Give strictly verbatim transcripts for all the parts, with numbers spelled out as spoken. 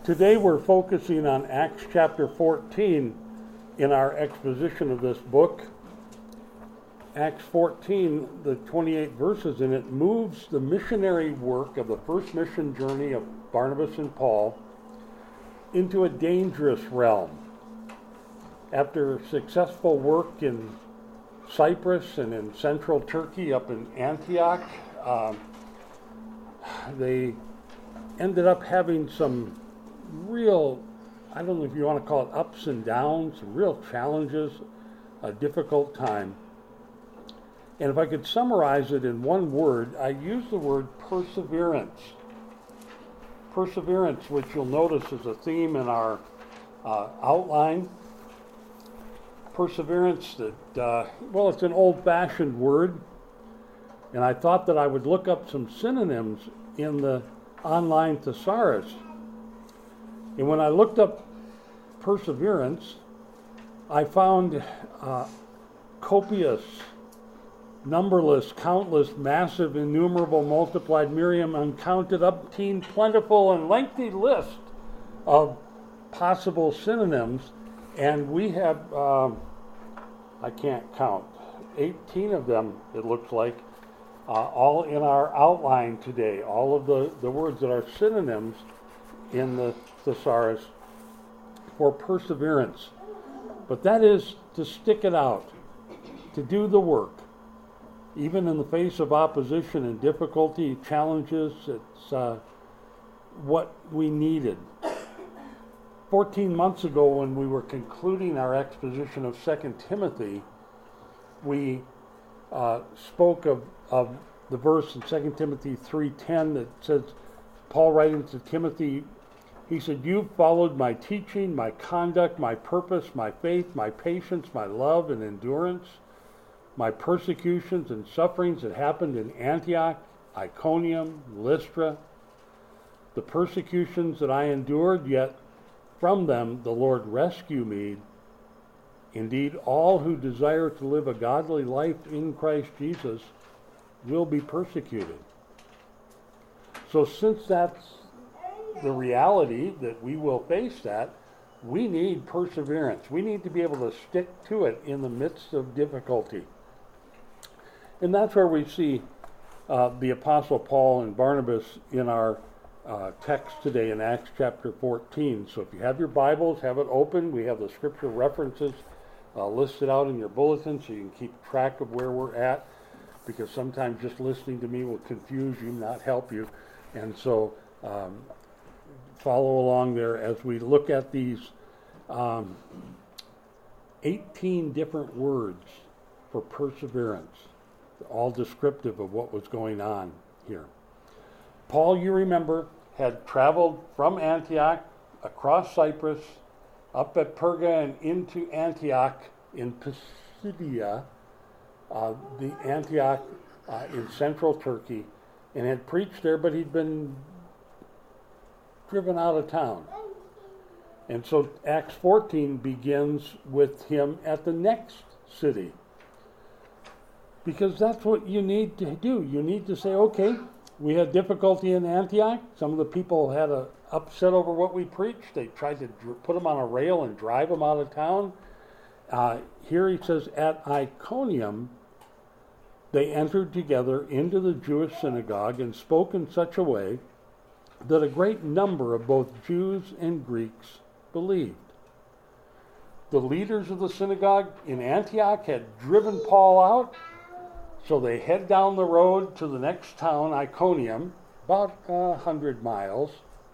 Today we're focusing on Acts chapter fourteen in our exposition of this book. Acts fourteen, the twenty-eight verses in it, moves the missionary work of the first mission journey of Barnabas and Paul into a dangerous realm. After successful work in Cyprus and in central Turkey up in Antioch, um, they ended up having some real, I don't know if you want to call it ups and downs, some real challenges, a difficult time. And if I could summarize it in one word, I use the word perseverance. Perseverance, which you'll notice is a theme in our uh, outline. Perseverance that, uh, well, it's an old-fashioned word, and I thought that I would look up some synonyms in the online thesaurus. And when I looked up perseverance, I found uh, copious, numberless, countless, massive, innumerable, multiplied, myriad, uncounted, umpteen, plentiful, and lengthy list of possible synonyms. And we have, um, I can't count, eighteen of them, it looks like, uh, all in our outline today. All of the, the words that are synonyms in the thesaurus for perseverance. But that is to stick it out, to do the work. Even in the face of opposition and difficulty, challenges, it's uh, what we needed. Fourteen months ago, when we were concluding our exposition of Second Timothy, we uh, spoke of, of the verse in Second Timothy three ten that says, Paul writing to Timothy, he said, "You've followed my teaching, my conduct, my purpose, my faith, my patience, my love and endurance, my persecutions and sufferings that happened in Antioch, Iconium, Lystra, the persecutions that I endured, yet from them the Lord rescue me. Indeed, all who desire to live a godly life in Christ Jesus will be persecuted." So since that's the reality that we will face that, we need perseverance. We need to be able to stick to it in the midst of difficulty. And that's where we see uh, the Apostle Paul and Barnabas in our uh, text today in Acts chapter fourteen. So if you have your Bibles, have it open. We have the scripture references uh, listed out in your bulletin so you can keep track of where we're at, because sometimes just listening to me will confuse you, not help you. And so um, follow along there as we look at these um, eighteen different words for perseverance, all descriptive of what was going on here. Paul, you remember, had traveled from Antioch across Cyprus, up at Perga and into Antioch in Pisidia, uh, the Antioch uh, in central Turkey, and had preached there, but he'd been driven out of town. And so Acts fourteen begins with him at the next city. Because that's what you need to do. You need to say, okay, we had difficulty in Antioch. Some of the people had a upset over what we preached. They tried to dr- put them on a rail and drive them out of town. Uh, here he says, at Iconium, they entered together into the Jewish synagogue and spoke in such a way that a great number of both Jews and Greeks believed. The leaders of the synagogue in Antioch had driven Paul out, so they head down the road to the next town, Iconium, about a hundred miles.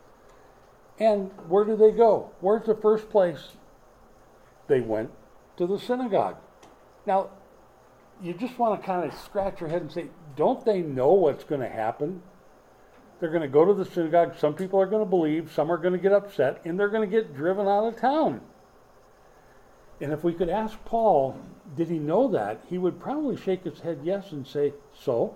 And where do they go? Where's the first place? They went to the synagogue. Now, you just want to kind of scratch your head and say, don't they know what's going to happen? They're going to go to the synagogue. Some people are going to believe, some are going to get upset, and they're going to get driven out of town. And if we could ask Paul, did he know that? He would probably shake his head yes and say, so?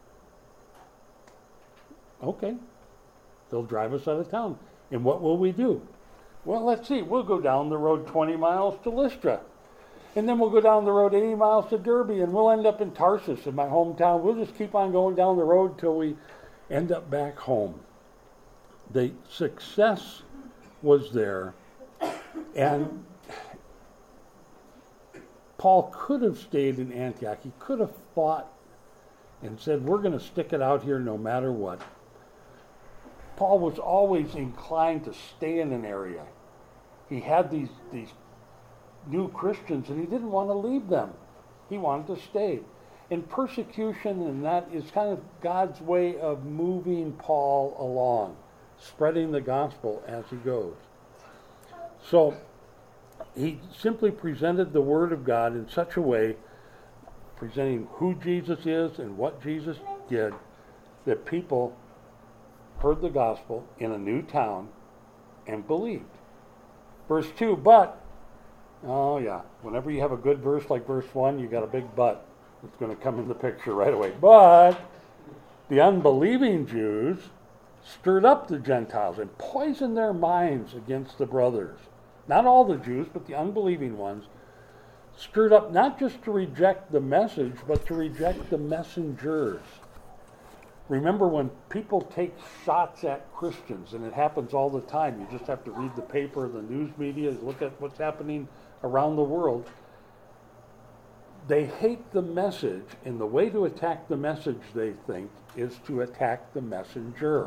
Okay. They'll drive us out of town. And what will we do? Well, let's see. We'll go down the road twenty miles to Lystra. And then we'll go down the road eighty miles to Derbe, and we'll end up in Tarsus, in my hometown. We'll just keep on going down the road till we end up back home. The success was there, and Paul could have stayed in Antioch. He could have fought and said, we're going to stick it out here no matter what. Paul was always inclined to stay in an area. He had these, these new Christians, and he didn't want to leave them. He wanted to stay. And persecution, and that is kind of God's way of moving Paul along, spreading the gospel as he goes. So he simply presented the Word of God in such a way, presenting who Jesus is and what Jesus did, that people heard the gospel in a new town and believed. Verse two, but, oh yeah, whenever you have a good verse like verse one, you got a big but. It's going to come in the picture right away. But the unbelieving Jews stirred up the Gentiles and poisoned their minds against the brothers. Not all the Jews, but the unbelieving ones, stirred up not just to reject the message, but to reject the messengers. Remember, when people take shots at Christians, and it happens all the time, you just have to read the paper, the news media, look at what's happening around the world. They hate the message, and the way to attack the message, they think, is to attack the messenger.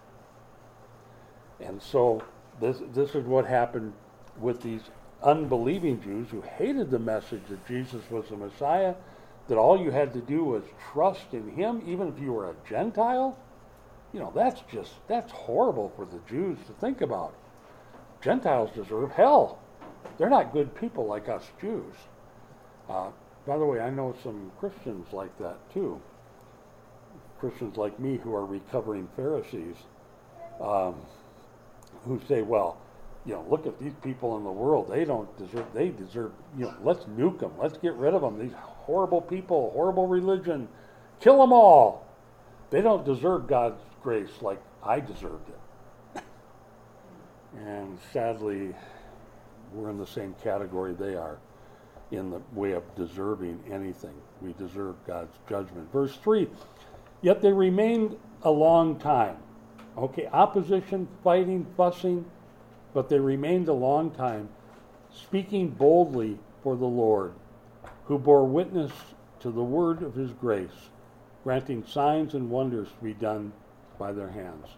And so this this is what happened with these unbelieving Jews who hated the message that Jesus was the Messiah, that all you had to do was trust in him, even if you were a Gentile. You know, that's just, that's horrible for the Jews to think about. Gentiles deserve hell. They're not good people like us Jews. Uh, by the way, I know some Christians like that too. Christians like me who are recovering Pharisees, um, who say, well, you know, look at these people in the world. They don't deserve, they deserve, you know, let's nuke them. Let's get rid of them. These horrible people, horrible religion, kill them all. They don't deserve God's grace like I deserved it. And sadly, we're in the same category they are in the way of deserving anything. We deserve God's judgment. Verse three, yet they remained a long time. Okay, opposition, fighting, fussing, but they remained a long time, speaking boldly for the Lord, who bore witness to the word of his grace, granting signs and wonders to be done by their hands.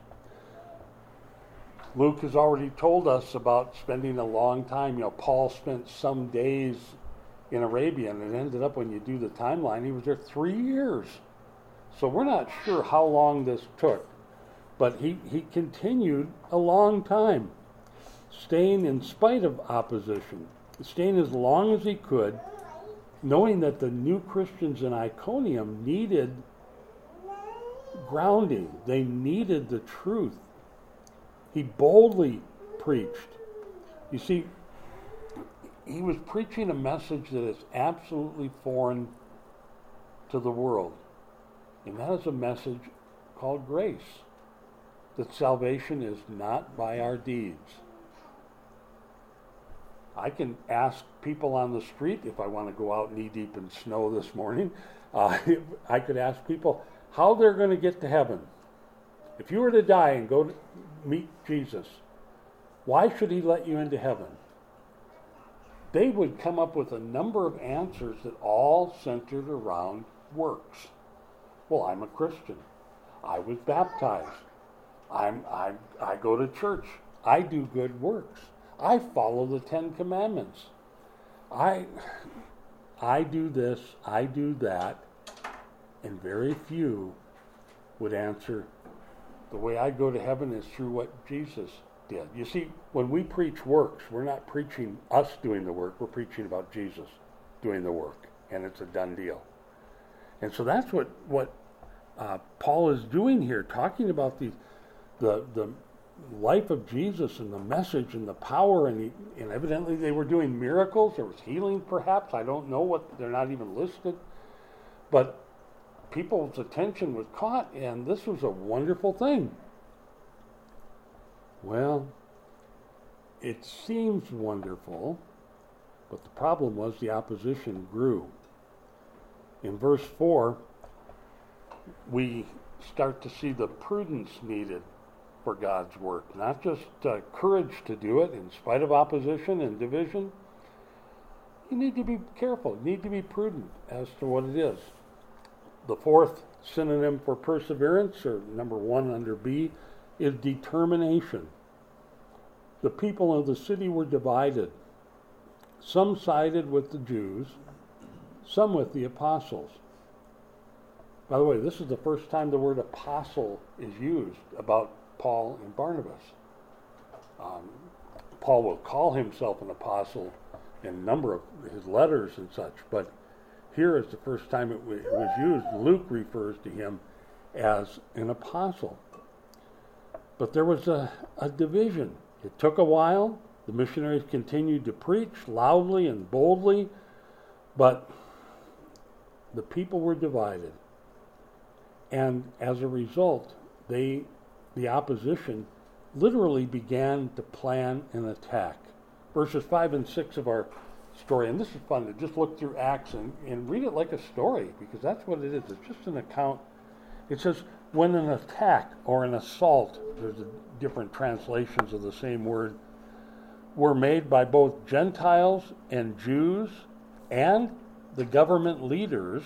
Luke has already told us about spending a long time. You know, Paul spent some days in Arabia, and it ended up, when you do the timeline, he was there three years. So we're not sure how long this took, but he, he continued a long time, staying in spite of opposition, staying as long as he could, knowing that the new Christians in Iconium needed grounding. They needed the truth. He boldly preached. You see, he was preaching a message that is absolutely foreign to the world. And that is a message called grace. That salvation is not by our deeds. I can ask people on the street, if I want to go out knee deep in snow this morning, uh, I could ask people how they're going to get to heaven. If you were to die and go to meet Jesus, why should he let you into heaven? They would come up with a number of answers that all centered around works. Well, I'm a Christian. I was baptized. I'm, I, I go to church. I do good works. I follow the Ten Commandments. I, I do this, I do that, and very few would answer, the way I go to heaven is through what Jesus did. You see, when we preach works, we're not preaching us doing the work, we're preaching about Jesus doing the work, and it's a done deal. And so that's what, what uh, Paul is doing here, talking about the, the, the life of Jesus and the message and the power, and, he, and evidently they were doing miracles. There was healing, perhaps. I don't know what, they're not even listed. But people's attention was caught, and this was a wonderful thing. Well, it seems wonderful, but the problem was the opposition grew. In verse four, we start to see the prudence needed for God's work, not just uh, courage to do it in spite of opposition and division. You need to be careful. You need to be prudent as to what it is. The fourth synonym for perseverance, or number one under B, is determination. The people of the city were divided. Some sided with the Jews, some with the apostles. By the way, this is the first time the word apostle is used about Paul and Barnabas. Um, Paul will call himself an apostle in a number of his letters and such, but here is the first time it, w- it was used. Luke refers to him as an apostle. But there was a, a division. It took a while. The missionaries continued to preach loudly and boldly, but the people were divided. And as a result, they, the opposition literally began to plan an attack. Verses five and six of our story, and this is fun to just look through Acts and, and read it like a story, because that's what it is. It's just an account. It says, when an attack or an assault, there's a different translations of the same word, were made by both Gentiles and Jews and the government leaders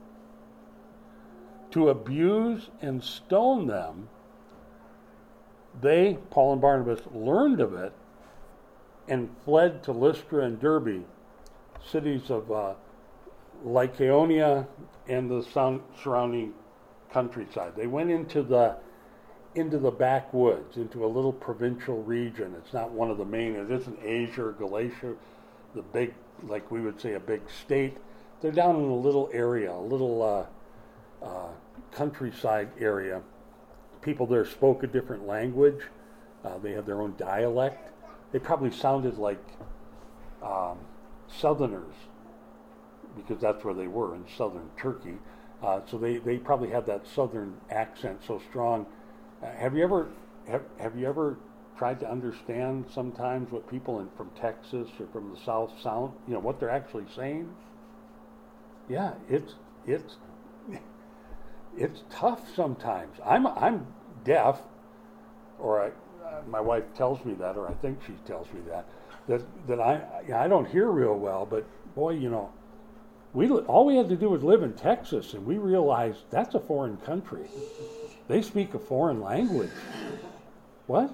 to abuse and stone them, they, Paul and Barnabas, learned of it and fled to Lystra and Derbe, cities of uh, Lycaonia and the sound, surrounding countryside. They went into the into the backwoods, into a little provincial region. It's not one of the main, it isn't Asia or Galatia, the big, like we would say, a big state. They're down in a little area, a little uh, uh, countryside area. People there spoke a different language. Uh, they had their own dialect. They probably sounded like um, Southerners, because that's where they were, in southern Turkey. Uh, so they, they probably had that southern accent so strong. Uh, have you ever have, have you ever tried to understand sometimes what people in, from Texas or from the South sound, you know, what they're actually saying? Yeah, it's it's it's tough sometimes. I'm I'm deaf, or I, uh, my wife tells me that, or I think she tells me that that that I I don't hear real well. But boy, you know, we all we had to do was live in Texas, and we realized that's a foreign country. They speak a foreign language. What?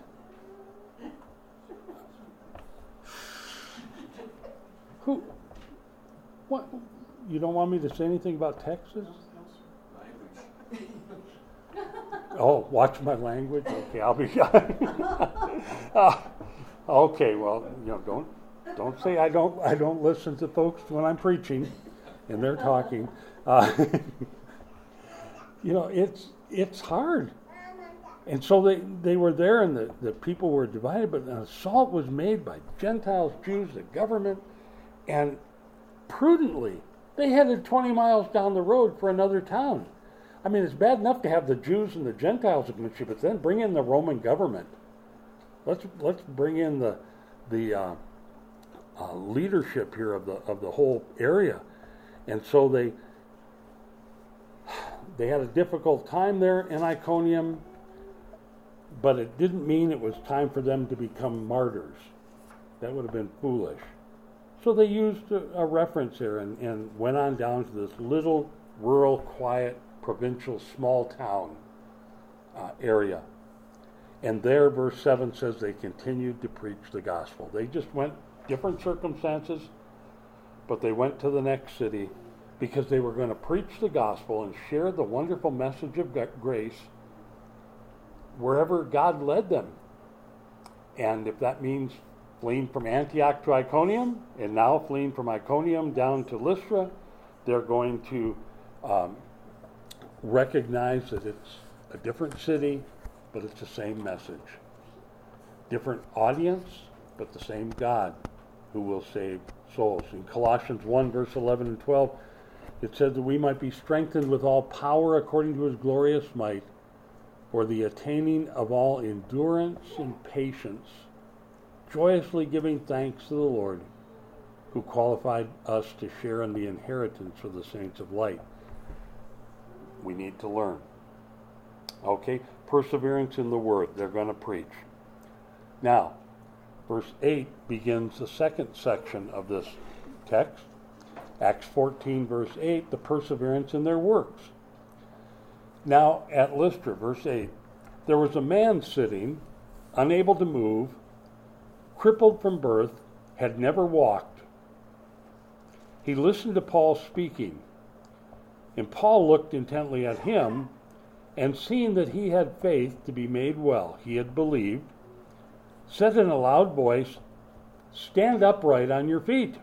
Who? What? You don't want me to say anything about Texas? Oh, watch my language? Okay, I'll be uh, okay, well, you know, don't don't say I don't I don't listen to folks when I'm preaching and they're talking. Uh, you know, it's it's hard. And so they, they were there, and the, the people were divided, but an assault was made by Gentiles, Jews, the government, and prudently they headed twenty miles down the road for another town. I mean, it's bad enough to have the Jews and the Gentiles against you, but then bring in the Roman government. Let's let's bring in the the uh, uh, leadership here of the of the whole area, and so they they had a difficult time there in Iconium, but it didn't mean it was time for them to become martyrs. That would have been foolish. So they used a, a reference here and, and went on down to this little rural, quiet, provincial, small town uh, area. And there, verse seven says, they continued to preach the gospel. They just went different circumstances, but they went to the next city because they were going to preach the gospel and share the wonderful message of grace wherever God led them. And if that means fleeing from Antioch to Iconium, and now fleeing from Iconium down to Lystra, they're going to um, recognize that it's a different city, but it's the same message. Different audience, but the same God who will save souls. In Colossians one, verse eleven and twelve, it says that we might be strengthened with all power according to his glorious might, for the attaining of all endurance and patience, joyously giving thanks to the Lord, who qualified us to share in the inheritance of the saints of light. We need to learn. Okay, perseverance in the word. They're going to preach. Now, verse eight begins the second section of this text. Acts fourteen, verse eight, the perseverance in their works. Now, at Lystra, verse eight, there was a man sitting, unable to move, crippled from birth, had never walked. He listened to Paul speaking, and Paul looked intently at him, and seeing that he had faith to be made well, he had believed, said in a loud voice, "Stand upright on your feet."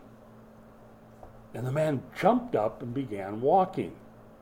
And the man jumped up and began walking.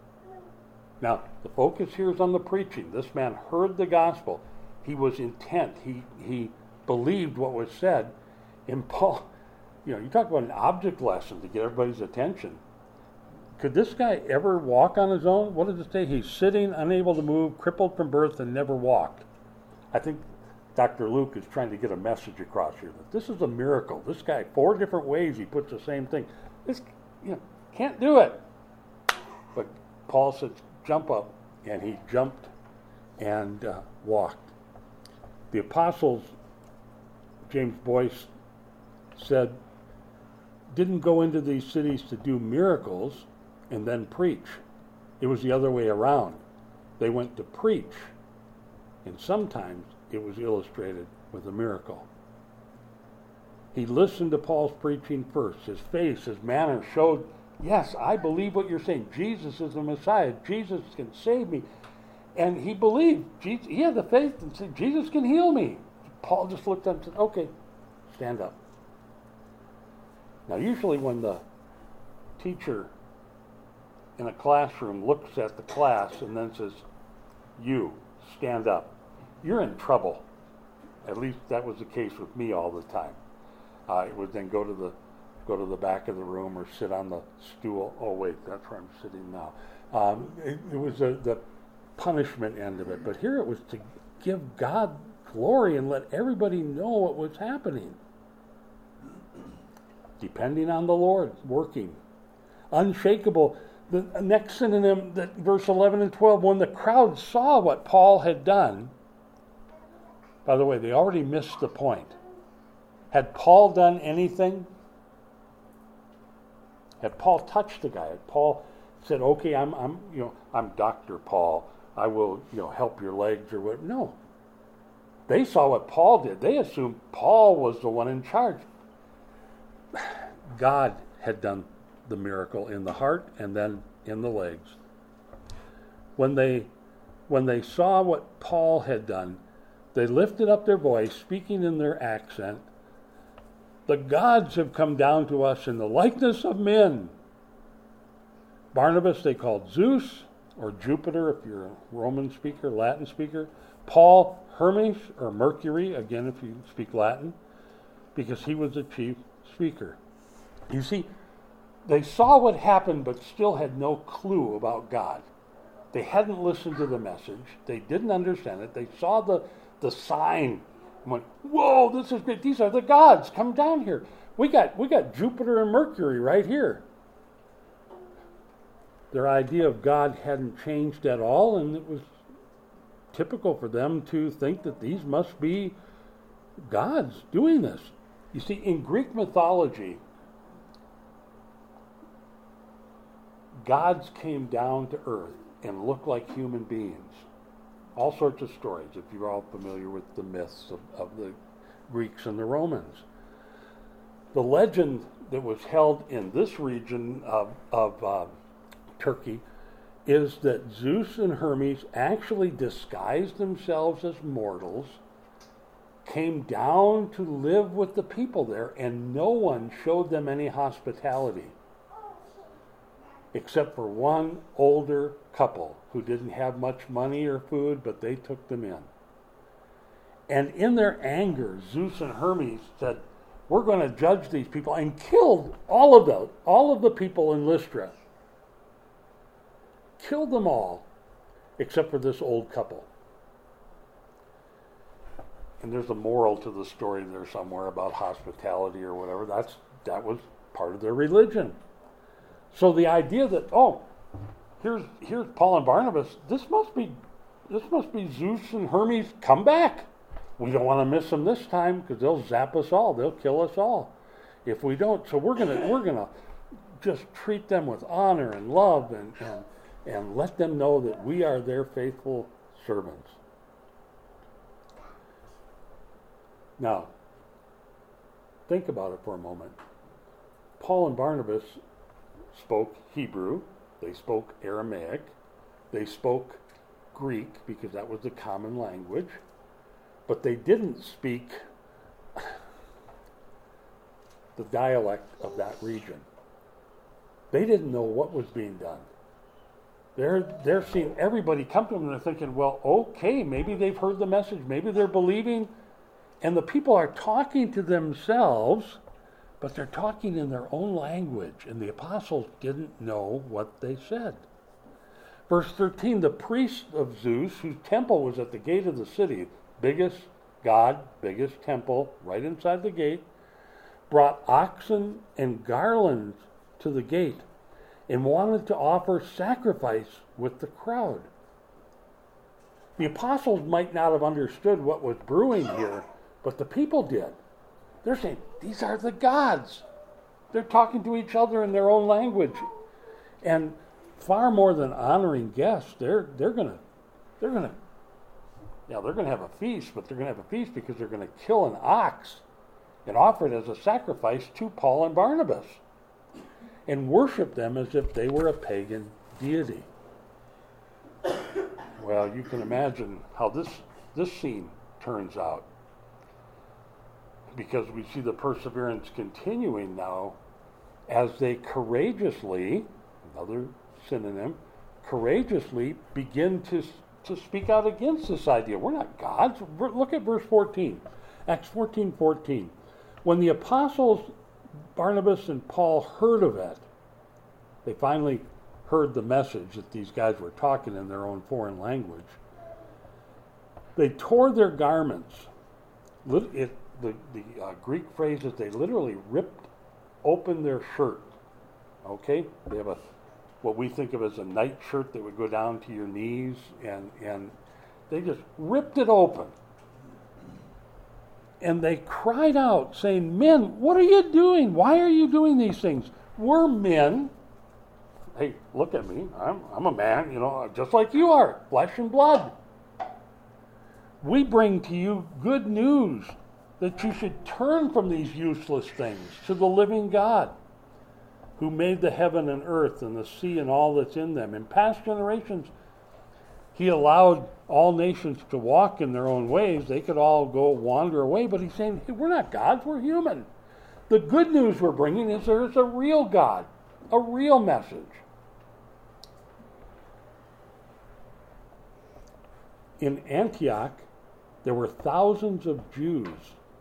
Now, the focus here is on the preaching. This man heard the gospel. He was intent. He he believed what was said. And Paul, you know, you talk about an object lesson to get everybody's attention. Could this guy ever walk on his own? What does it say? He's sitting, unable to move, crippled from birth, and never walked. I think Doctor Luke is trying to get a message across here that this is a miracle. This guy, four different ways he puts the same thing. This, you know, can't do it. But Paul says, jump up, and he jumped and uh, walked. The apostles, James Boyce said, didn't go into these cities to do miracles and then preach. It was the other way around. They went to preach, and sometimes it was illustrated with a miracle. He listened to Paul's preaching first. His face, his manner showed, yes, I believe what you're saying. Jesus is the Messiah. Jesus can save me. And he believed. Jesus, he had the faith and said, Jesus can heal me. Paul just looked up and said, okay, stand up. Now, usually when the teacher in a classroom looks at the class and then says, you, stand up, you're in trouble. At least that was the case with me all the time. I would then go to the go to the back of the room or sit on the stool. Oh, wait, that's where I'm sitting now. Um, it, it was a, the punishment end of it. But here it was to give God glory and let everybody know what was happening. Depending on the Lord, working. Unshakable. The next synonym, that verse eleven and twelve, when the crowd saw what Paul had done, by the way, they already missed the point. Had Paul done anything? Had Paul touched the guy? Had Paul said, okay, I'm, I'm, you know, I'm Doctor Paul. I will, you know, help your legs or what? No. They saw what Paul did. They assumed Paul was the one in charge. God had done the miracle in the heart and then in the legs. When they, when they saw what Paul had done, they lifted up their voice, speaking in their accent, the gods have come down to us in the likeness of men. Barnabas they called Zeus, or Jupiter if you're a Roman speaker, Latin speaker. Paul, Hermes, or Mercury, again if you speak Latin, because he was the chief speaker. You see, they saw what happened but still had no clue about God. They hadn't listened to the message. They didn't understand it. They saw the, the sign and went, whoa, this is great. These are the gods. Come down here. We got, we got Jupiter and Mercury right here. Their idea of God hadn't changed at all, and it was typical for them to think that these must be gods doing this. You see, in Greek mythology, gods came down to earth and looked like human beings. All sorts of stories, if you're all familiar with the myths of, of the Greeks and the Romans. The legend that was held in this region of, of uh, Turkey is that Zeus and Hermes actually disguised themselves as mortals, came down to live with the people there, and no one showed them any hospitality except for one older couple who didn't have much money or food, but they took them in. And in their anger, Zeus and Hermes said, we're going to judge these people, and killed all of them, all of the people in Lystra. Killed them all, except for this old couple. And there's a moral to the story there somewhere about hospitality or whatever. That's that was part of their religion. So the idea that, oh, here's here's Paul and Barnabas, this must be this must be Zeus and Hermes. Come back. We don't want to miss them this time because they'll zap us all. They'll kill us all if we don't. So we're gonna we're gonna just treat them with honor and love and and, and let them know that we are their faithful servants. Now, think about it for a moment. Paul and Barnabas spoke Hebrew. They spoke Aramaic. They spoke Greek because that was the common language. But they didn't speak the dialect of that region. They didn't know what was being done. They're, they're seeing everybody come to them and they're thinking, well, okay, maybe they've heard the message. Maybe they're believing. And the people are talking to themselves, but they're talking in their own language. And the apostles didn't know what they said. Verse thirteen, the priest of Zeus, whose temple was at the gate of the city, biggest god, biggest temple, right inside the gate, brought oxen and garlands to the gate and wanted to offer sacrifice with the crowd. The apostles might not have understood what was brewing here, but the people did. They're saying, these are the gods. They're talking to each other in their own language. And far more than honoring guests, they're they're gonna they're gonna yeah, they're gonna have a feast, but they're gonna have a feast because they're gonna kill an ox and offer it as a sacrifice to Paul and Barnabas and worship them as if they were a pagan deity. Well, you can imagine how this this scene turns out, because we see the perseverance continuing now as they courageously, another synonym, courageously begin to, to speak out against this idea. We're not gods. We're, look at verse fourteen, Acts fourteen fourteen. When the apostles Barnabas and Paul heard of it, they finally heard the message that these guys were talking in their own foreign language. They tore their garments. It, the the uh, Greek phrase is they literally ripped open their shirt. Okay? They have a what we think of as a night shirt that would go down to your knees, and, and they just ripped it open. And they cried out, saying, men, what are you doing? Why are you doing these things? We're men. Hey, look at me. I'm, I'm a man, you know, just like you are, flesh and blood. We bring to you good news that you should turn from these useless things to the living God, who made the heaven and earth and the sea and all that's in them. In past generations, he allowed all nations to walk in their own ways. They could all go wander away, but he's saying, hey, we're not gods, we're human. The good news we're bringing is there is a real God, a real message. In Antioch, there were thousands of Jews.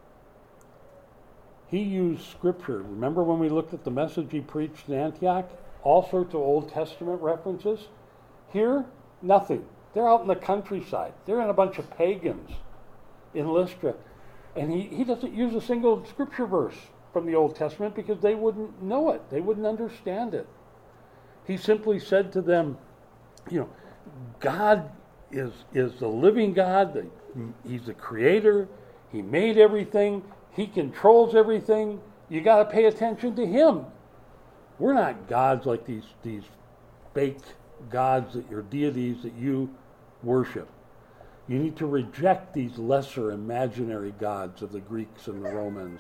He used scripture. Remember when we looked at the message he preached in Antioch? All sorts of Old Testament references. Here, nothing. They're out in the countryside. They're in a bunch of pagans in Lystra. And he, he doesn't use a single scripture verse from the Old Testament because they wouldn't know it. They wouldn't understand it. He simply said to them, you know, God is, is the living God. The, he's the creator. He made everything. He controls everything. You got to pay attention to him. We're not gods like these, these fake gods, that your deities that you worship. You need to reject these lesser imaginary gods of the Greeks and the Romans.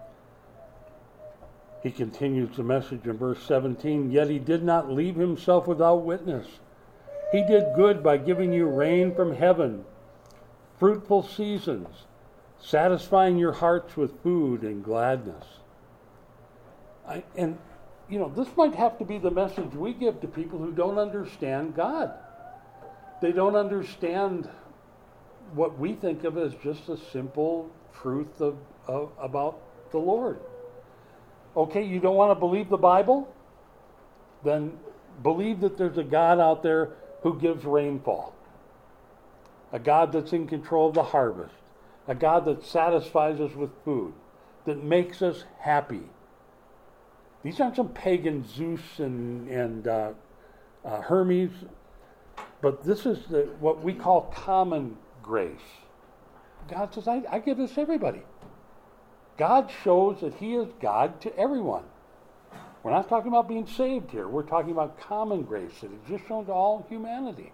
He continues the message in verse seventeen, yet he did not leave himself without witness. He did good by giving you rain from heaven, fruitful seasons, satisfying your hearts with food and gladness. I, and, you know, this might have to be the message we give to people who don't understand God. They don't understand what we think of as just a simple truth of, of about the Lord. Okay, you don't want to believe the Bible? Then believe that there's a God out there who gives rainfall. A God that's in control of the harvest. A God that satisfies us with food. That makes us happy. These aren't some pagan Zeus and, and uh, uh, Hermes. But this is the, what we call common grace. God says, I, I give this to everybody. God shows that he is God to everyone. We're not talking about being saved here. We're talking about common grace that is just shown to all humanity.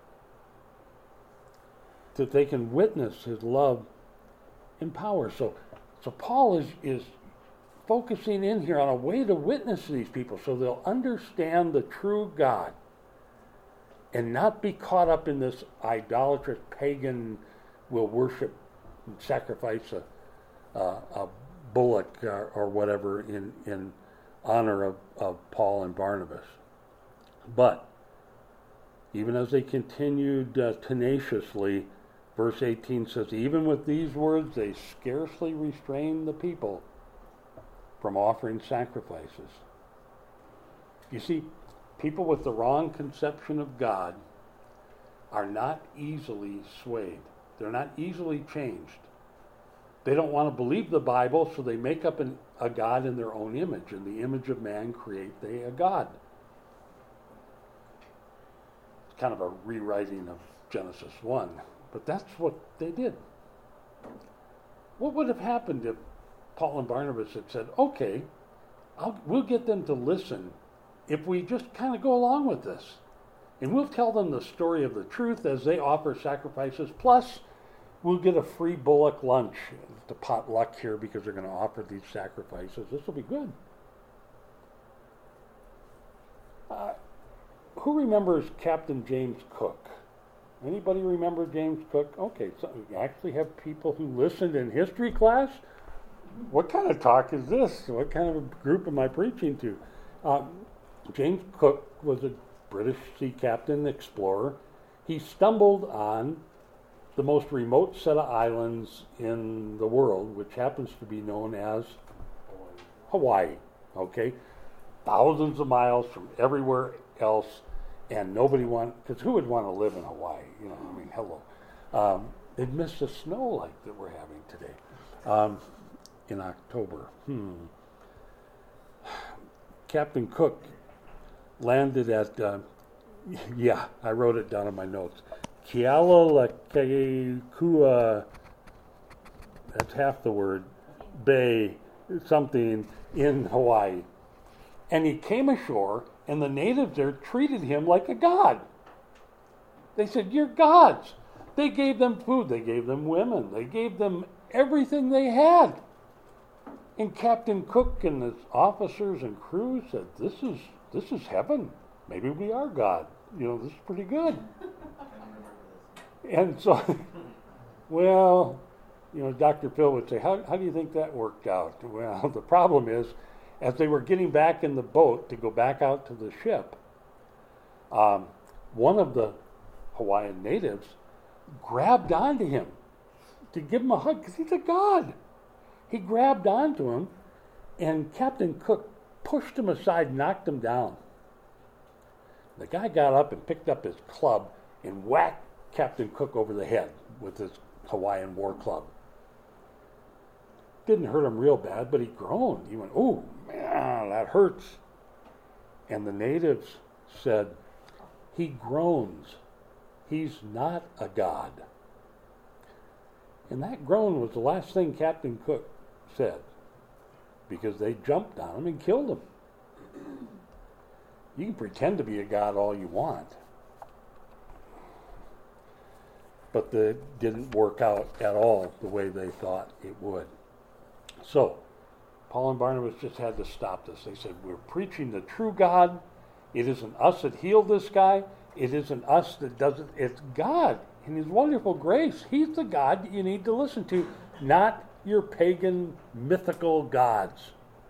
That they can witness his love and power. So, so Paul is, is focusing in here on a way to witness to these people so they'll understand the true God and not be caught up in this idolatrous pagan will worship and sacrifice a, a, a bullock or, or whatever in, in honor of, of Paul and Barnabas. But even as they continued uh, tenaciously, verse eighteen says, even with these words, they scarcely restrained the people from offering sacrifices. You see, people with the wrong conception of God are not easily swayed. They're not easily changed. They don't want to believe the Bible, so they make up an, a God in their own image. In the image of man create they a God. It's kind of a rewriting of Genesis one. But that's what they did. What would have happened if Paul and Barnabas had said, okay, I'll, we'll get them to listen if we just kind of go along with this. And we'll tell them the story of the truth as they offer sacrifices, plus we'll get a free bullock lunch to potluck here because they're going to offer these sacrifices. This will be good. Uh, who remembers Captain James Cook? Anybody remember James Cook? Okay, so you actually have people who listened in history class? What kind of talk is this? What kind of a group am I preaching to? Uh, James Cook was a British sea captain, explorer. He stumbled on the most remote set of islands in the world, which happens to be known as Hawaii. Okay? Thousands of miles from everywhere else, and nobody want, because who would want to live in Hawaii? You know, I mean, hello. Um, they'd miss the snow like that we're having today um, in October. Hmm. Captain Cook landed at, uh, yeah, I wrote it down in my notes. Kealalakekua, that's half the word, Bay, something in Hawaii. And he came ashore, and the natives there treated him like a god. They said, you're gods. They gave them food. They gave them women. They gave them everything they had. And Captain Cook and his officers and crew said, this is this is heaven. Maybe we are God. You know, this is pretty good. And so, well, you know, Doctor Phil would say, how, how do you think that worked out? Well, the problem is, as they were getting back in the boat to go back out to the ship, um, one of the Hawaiian natives grabbed onto him to give him a hug because he's a god. He grabbed onto him, and Captain Cook pushed him aside, knocked him down. The guy got up and picked up his club and whacked Captain Cook over the head with his Hawaiian war club. Didn't hurt him real bad, but he groaned. He went, "Oh, man, that hurts." And the natives said, "He groans. He's not a god." And that groan was the last thing Captain Cook said, because they jumped on him and killed him. You can pretend to be a god all you want, but it didn't work out at all the way they thought it would. So, Paul and Barnabas just had to stop this. They said, we're preaching the true God. It isn't us that healed this guy. It isn't us that does it. It's God in his wonderful grace. He's the God that you need to listen to, not your pagan mythical gods.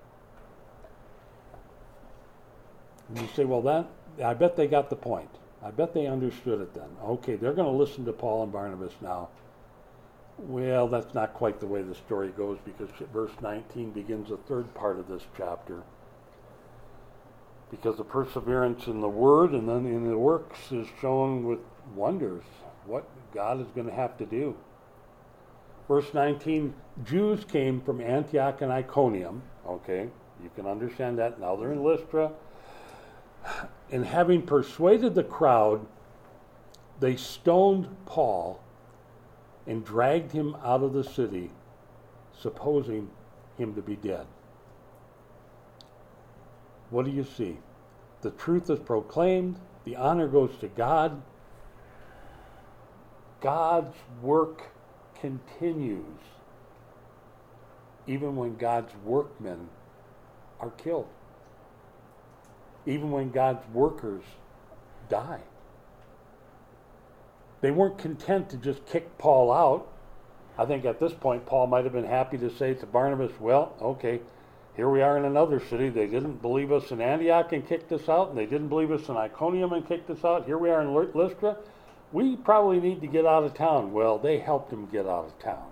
And you say, well, that, I bet they got the point. I bet they understood it then. Okay, they're going to listen to Paul and Barnabas now. Well, that's not quite the way the story goes, because verse nineteen begins the third part of this chapter. Because the perseverance in the word and then in the works is shown with wonders, what God is going to have to do. Verse nineteen, Jews came from Antioch and Iconium. Okay, you can understand that. Now they're in Lystra. And having persuaded the crowd, They stoned Paul and dragged him out of the city, supposing him to be dead. What do you see? The truth is proclaimed. The honor goes to God. God's work continues even when God's workmen are killed. Even when God's workers die. They weren't content to just kick Paul out. I think at this point Paul might have been happy to say to Barnabas, well, okay, here we are in another city. They didn't believe us in Antioch and kicked us out, and they didn't believe us in Iconium and kicked us out. Here we are in Lystra. We probably need to get out of town. Well, they helped him get out of town.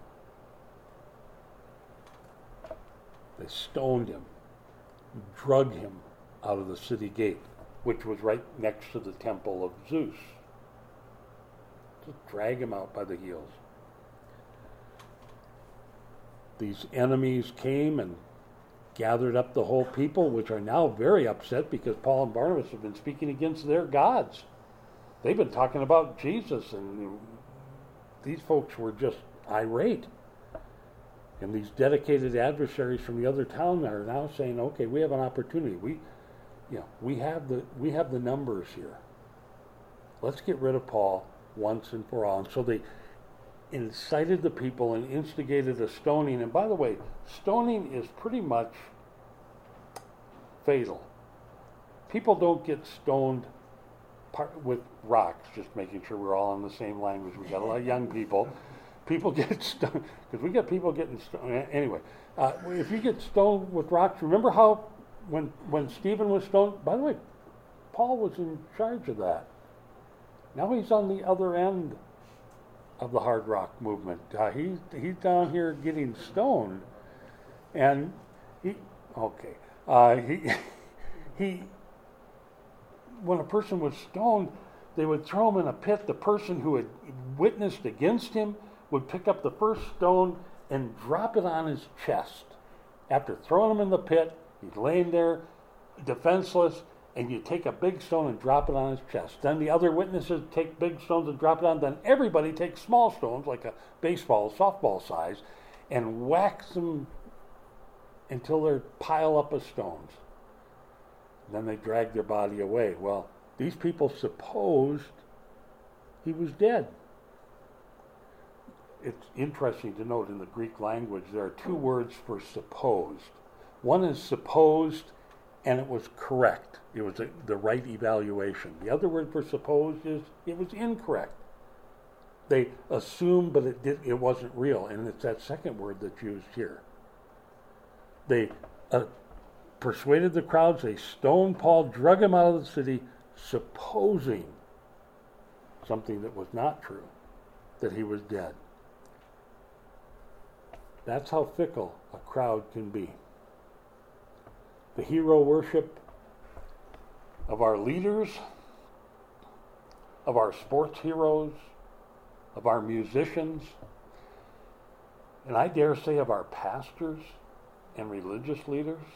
They stoned him, drug him out of the city gate, which was right next to the temple of Zeus. Just drag him out by the heels. These enemies came and gathered up the whole people, which are now very upset because Paul and Barnabas have been speaking against their gods. They've been talking about Jesus, and these folks were just irate. And these dedicated adversaries from the other town are now saying, okay, we have an opportunity. We, you know, we have the we have the numbers here. Let's get rid of Paul once and for all. And so they incited the people and instigated a stoning. And by the way, stoning is pretty much fatal. People don't get stoned part with rocks, just making sure we're all on the same language. We got a lot of young people. People get stoned, because we got people getting stoned. Anyway, uh, if you get stoned with rocks, remember how when when Stephen was stoned, by the way, Paul was in charge of that. Now he's on the other end of the hard rock movement. Uh, he's he's down here getting stoned, and he okay. Uh, he he. When a person was stoned, they would throw him in a pit. The person who had witnessed against him would pick up the first stone and drop it on his chest. After throwing him in the pit, he's laying there defenseless, and you take a big stone and drop it on his chest. Then the other witnesses take big stones and drop it on. Then everybody takes small stones, like a baseball, softball size, and whacks them until they're pile up of stones. Then they drag their body away. Well, these people supposed he was dead. It's interesting to note in the Greek language there are two words for supposed. One is supposed, and it was correct. It was a, the right evaluation. The other word for supposed is it was incorrect. They assumed, but it did, it wasn't real, and it's that second word that's used here. They uh, persuaded the crowds. They stoned Paul, drug him out of the city, supposing something that was not true, that he was dead. That's how fickle a crowd can be. The hero worship of our leaders, of our sports heroes, of our musicians, and I dare say of our pastors and religious leaders.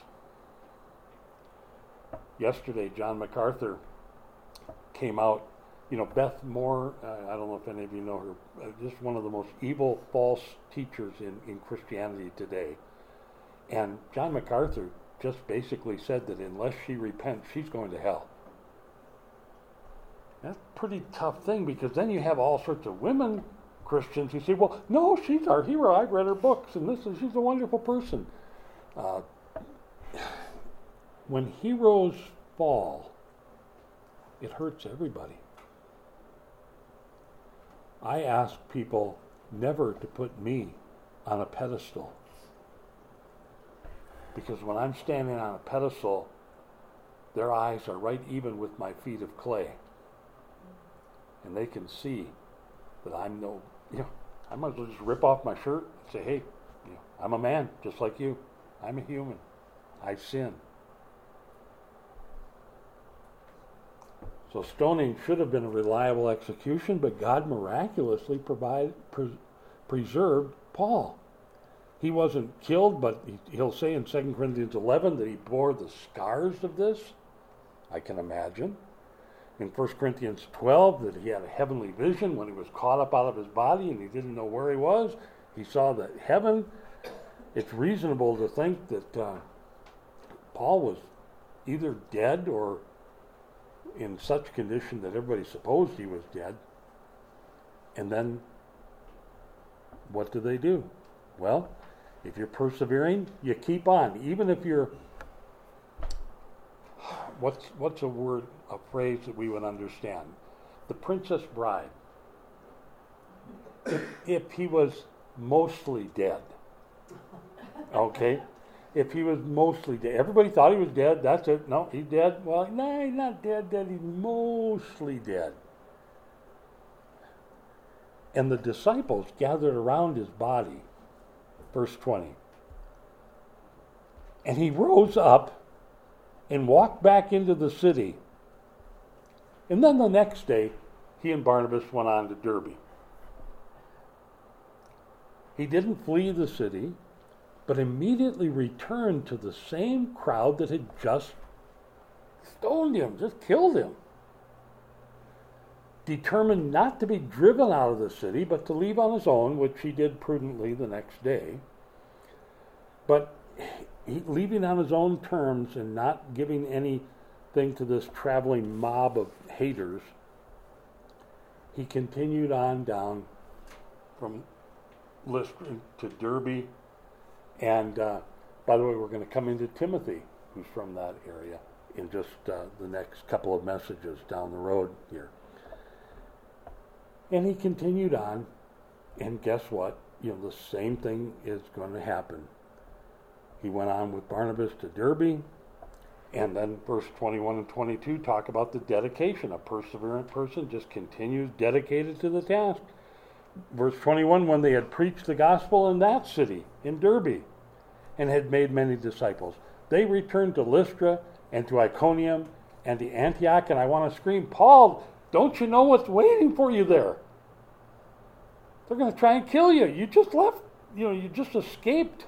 Yesterday, John MacArthur came out. You know, Beth Moore, uh, I don't know if any of you know her, uh, just one of the most evil, false teachers in, in Christianity today. And John MacArthur just basically said that unless she repents, she's going to hell. That's a pretty tough thing, because then you have all sorts of women Christians who say, well, no, she's our hero. I've read her books, and this is, she's a wonderful person. Uh, when heroes fall, it hurts everybody. I ask people never to put me on a pedestal, because when I'm standing on a pedestal, their eyes are right even with my feet of clay, and they can see that I'm no, you know, I might as well just rip off my shirt and say, hey, you know, I'm a man just like you. I'm a human. I sin. So stoning should have been a reliable execution, but God miraculously provide, pre- preserved Paul. He wasn't killed, but he, he'll say in Second Corinthians eleven that he bore the scars of this. I can imagine. in First Corinthians twelve that he had a heavenly vision when he was caught up out of his body and he didn't know where he was. He saw the heaven. It's reasonable to think that uh, Paul was either dead or in such condition that everybody supposed he was dead. And then what do they do? Well, if you're persevering, you keep on. Even if you're, what's what's a word, a phrase that we would understand? The Princess Bride. If, if he was mostly dead, okay? If he was mostly dead. Everybody thought he was dead. That's it. No, he's dead. Well, no, he's not dead, dead. He's mostly dead. And the disciples gathered around his body. Verse twenty. And he rose up and walked back into the city. And then the next day, he and Barnabas went on to Derbe. He didn't flee the city, but immediately returned to the same crowd that had just stoned him, just killed him. Determined not to be driven out of the city, but to leave on his own, which he did prudently the next day. But he, leaving on his own terms and not giving anything to this traveling mob of haters, he continued on down from Lystra to Derbe. And uh, by the way, we're going to come into Timothy, who's from that area, in just uh, the next couple of messages down the road here. And he continued on, and guess what? You know, the same thing is going to happen. He went on with Barnabas to Derbe, and then verse twenty-one and twenty-two talk about the dedication. A perseverant person just continues dedicated to the task. Verse twenty-one, when they had preached the gospel in that city, in Derbe, and had made many disciples, they returned to Lystra and to Iconium and to Antioch, and I want to scream, Paul, don't you know what's waiting for you there? They're going to try and kill you. You just left, you know, you just escaped.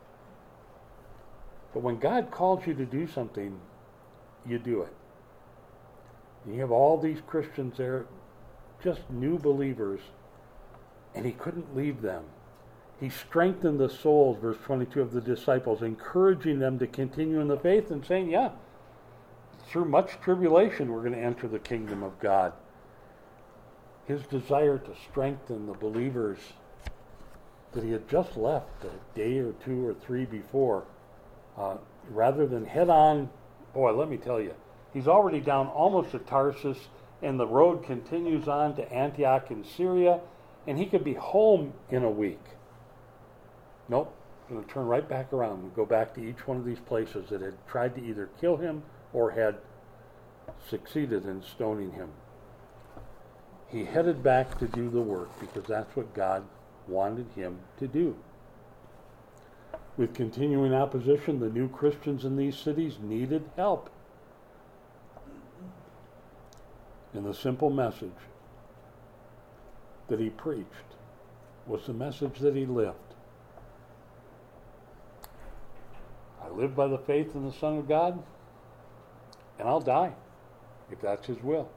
But when God calls you to do something, you do it. And you have all these Christians there, just new believers, and he couldn't leave them. He strengthened the souls, verse twenty-two, of the disciples, encouraging them to continue in the faith and saying, yeah, through much tribulation we're going to enter the kingdom of God. His desire to strengthen the believers that he had just left a day or two or three before, uh, rather than head on, boy, let me tell you, he's already down almost to Tarsus, and the road continues on to Antioch in Syria, and he could be home in a week. Nope, going to turn right back around and go back to each one of these places that had tried to either kill him or had succeeded in stoning him. He headed back to do the work because that's what God wanted him to do. With continuing opposition, the new Christians in these cities needed help. And the simple message that he preached was the message that he lived. I live by the faith in the Son of God, and I'll die if that's his will.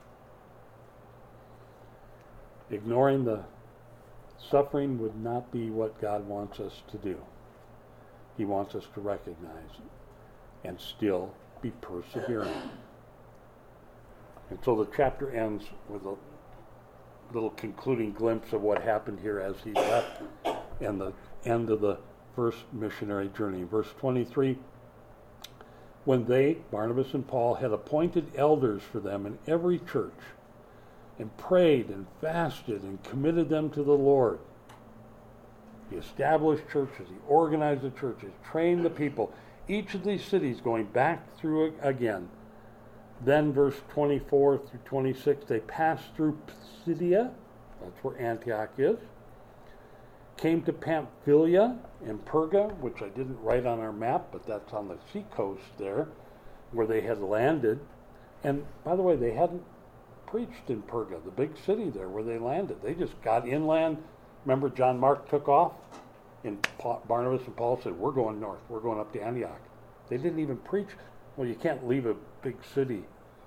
Ignoring the suffering would not be what God wants us to do. He wants us to recognize it and still be persevering. And so the chapter ends with a little concluding glimpse of what happened here as he left and the end of the first missionary journey. Verse twenty-three, when they, Barnabas and Paul, had appointed elders for them in every church, and prayed and fasted and committed them to the Lord. He established churches, he organized the churches, trained the people, each of these cities going back through it again. Then verse twenty-four through twenty-six, they passed through Pisidia, that's where Antioch is, came to Pamphylia and Perga, which I didn't write on our map, but that's on the seacoast there, where they had landed. And by the way, they hadn't preached in Perga, the big city there where they landed. They just got inland. Remember, John Mark took off, and Paul, Barnabas and Paul said, we're going north. We're going up to Antioch. They didn't even preach. Well, you can't leave a big city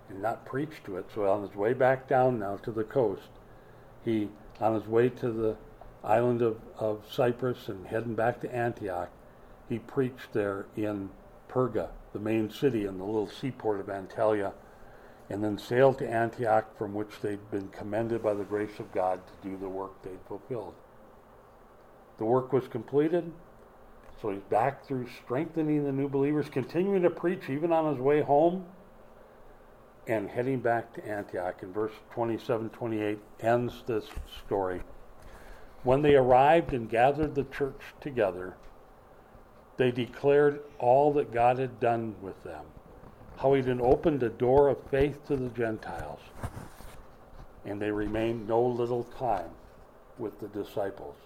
and not preach to it. So on his way back down now to the coast, he, on his way to the island of, of Cyprus and heading back to Antioch, he preached there in Perga, the main city in the little seaport of Antalya, and then sailed to Antioch, from which they'd been commended by the grace of God to do the work they'd fulfilled. The work was completed, so he's back through strengthening the new believers, continuing to preach even on his way home, and heading back to Antioch. In verse twenty-seven, twenty-eight ends this story. When they arrived and gathered the church together, they declared all that God had done with them, how he'd opened a door of faith to the Gentiles, and they remained no little time with the disciples.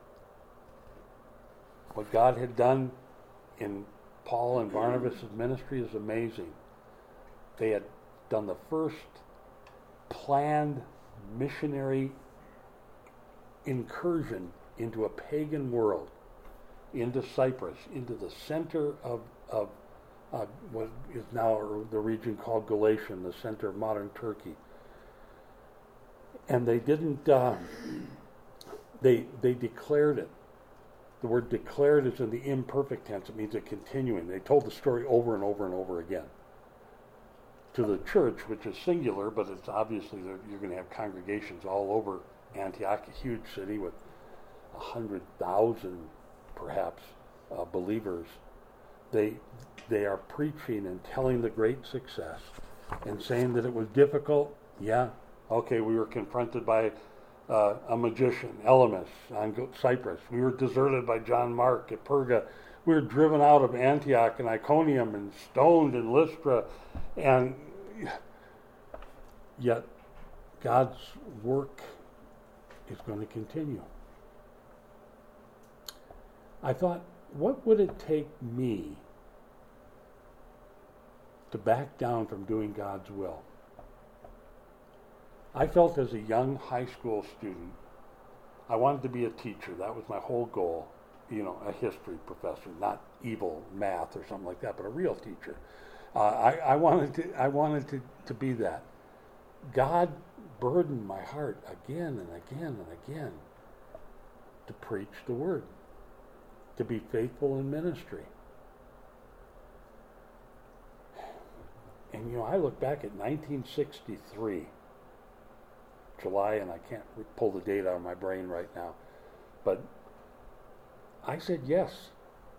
What God had done in Paul and Barnabas' ministry is amazing. They had done the first planned missionary incursion into a pagan world, into Cyprus, into the center of, of uh, what is now the region called Galatia, the center of modern Turkey. And they didn't, uh, they they declared it. The word declared is in the imperfect tense. It means a continuing. They told the story over and over and over again to the church, which is singular, but it's obviously that you're going to have congregations all over Antioch, a huge city with a hundred thousand, perhaps, uh, believers. They they are preaching and telling the great success and saying that it was difficult. Yeah, okay, we were confronted by uh, a magician, Elymas, on Cyprus. We were deserted by John Mark at Perga. We were driven out of Antioch and Iconium and stoned in Lystra. And yet God's work is going to continue. I thought, what would it take me to back down from doing God's will? I felt as a young high school student, I wanted to be a teacher. That was my whole goal. You know, a history professor, not evil math or something like that, but a real teacher. Uh, I, I wanted to. I wanted to, to be that. God burdened my heart again and again and again to preach the word, to be faithful in ministry. And you know, I look back at nineteen sixty-three, July, and I can't pull the date out of my brain right now, but I said yes.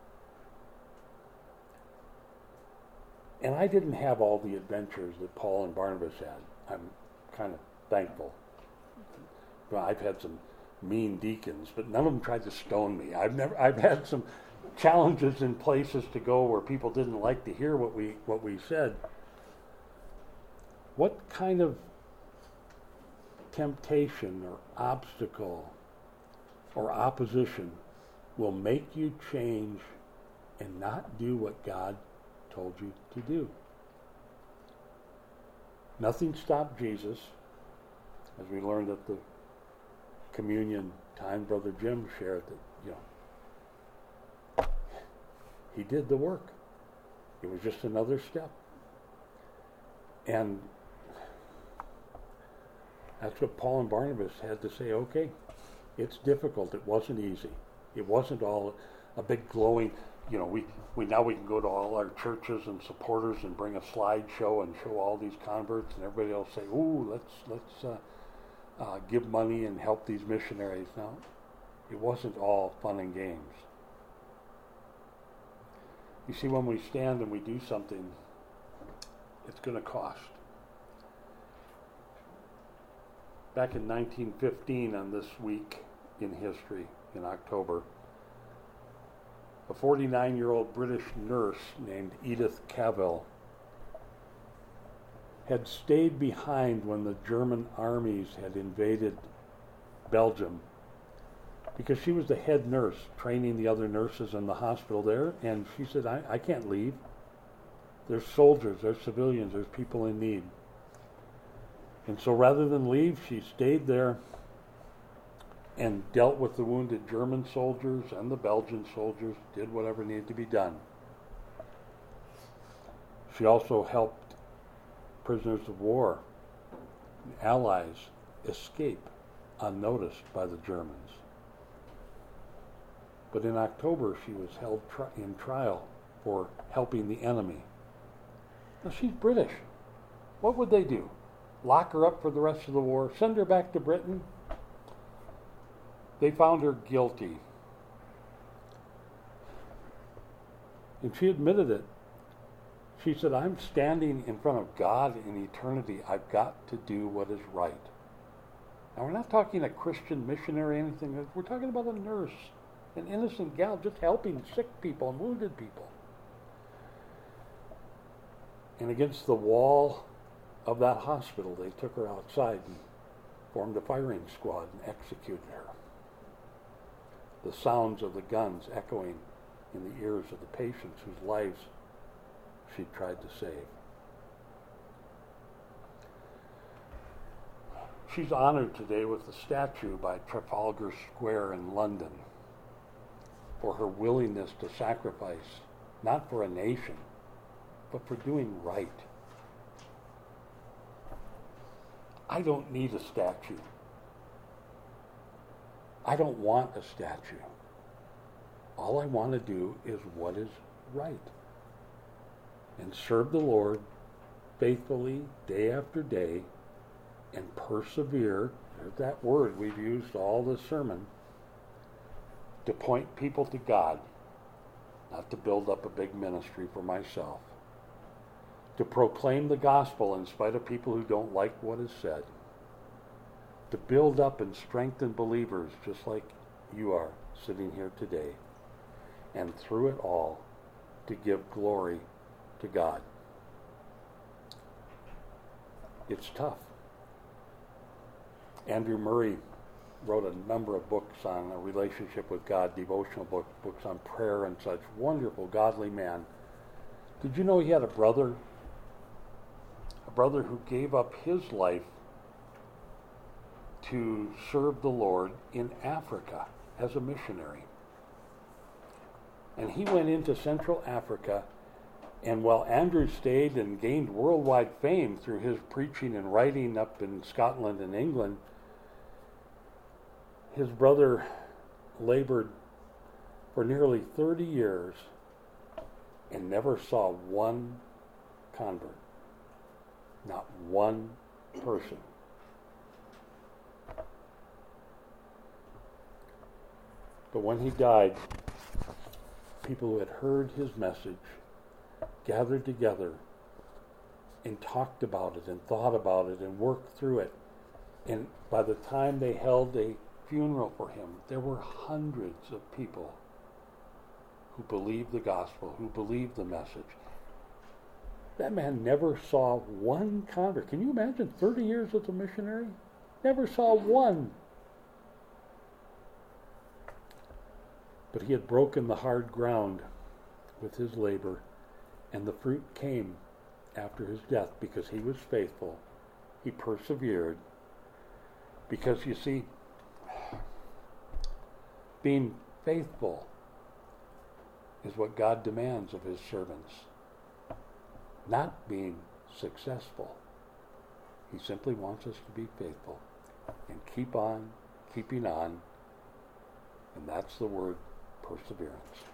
And I didn't have all the adventures that Paul and Barnabas had. I'm kind of thankful. Well, I've had some mean deacons, but none of them tried to stone me. I've never. I've had some challenges in places to go where people didn't like to hear what we what we said. What kind of temptation or obstacle or opposition will make you change and not do what God told you to do? Nothing stopped Jesus, as we learned at the communion time. Brother Jim shared that, you know, he did the work. It was just another step. And that's what Paul and Barnabas had to say. Okay, it's difficult. It wasn't easy. It wasn't all a big glowing, you know, we, we now we can go to all our churches and supporters and bring a slideshow and show all these converts, and everybody else say, ooh, let's, let's uh, uh, give money and help these missionaries. No, it wasn't all fun and games. You see, when we stand and we do something, it's going to cost. Back in nineteen fifteen, on this week in history, in October, a forty-nine-year-old British nurse named Edith Cavell had stayed behind when the German armies had invaded Belgium, because she was the head nurse training the other nurses in the hospital there, and she said, I, I can't leave. There's soldiers, there's civilians, there's people in need. And so rather than leave, she stayed there and dealt with the wounded German soldiers and the Belgian soldiers, did whatever needed to be done. She also helped prisoners of war. The Allies escape unnoticed by the Germans. But in October, she was held tri- in trial for helping the enemy. Now, she's British. What would they do? Lock her up for the rest of the war? Send her back to Britain? They found her guilty. And she admitted it. She said, I'm standing in front of God in eternity. I've got to do what is right. Now, we're not talking a Christian missionary or anything. We're talking about a nurse, an innocent gal just helping sick people and wounded people. And against the wall of that hospital, they took her outside and formed a firing squad and executed her. The sounds of the guns echoing in the ears of the patients whose lives she tried to save. She's honored today with a statue by Trafalgar Square in London for her willingness to sacrifice, not for a nation, but for doing right. I don't need a statue. I don't want a statue. All I want to do is what is right and serve the Lord faithfully day after day and persevere. There's that word we've used all this sermon, to point people to God, not to build up a big ministry for myself, to proclaim the gospel in spite of people who don't like what is said, to build up and strengthen believers just like you are sitting here today, and through it all to give glory to God. It's tough. Andrew Murray wrote a number of books on a relationship with God, devotional book, books on prayer and such. Wonderful, godly man. Did you know he had a brother? A brother who gave up his life to serve the Lord in Africa as a missionary. And he went into Central Africa, and while Andrew stayed and gained worldwide fame through his preaching and writing up in Scotland and England, his brother labored for nearly thirty years and never saw one convert. Not one person. But when he died, people who had heard his message gathered together and talked about it and thought about it and worked through it. And by the time they held a funeral for him, there were hundreds of people who believed the gospel, who believed the message. That man never saw one convert. Can you imagine thirty years as a missionary? Never saw one. But he had broken the hard ground with his labor, and the fruit came after his death because he was faithful. He persevered. Because, you see, being faithful is what God demands of his servants. Not being successful. He simply wants us to be faithful and keep on keeping on. And that's the word perseverance.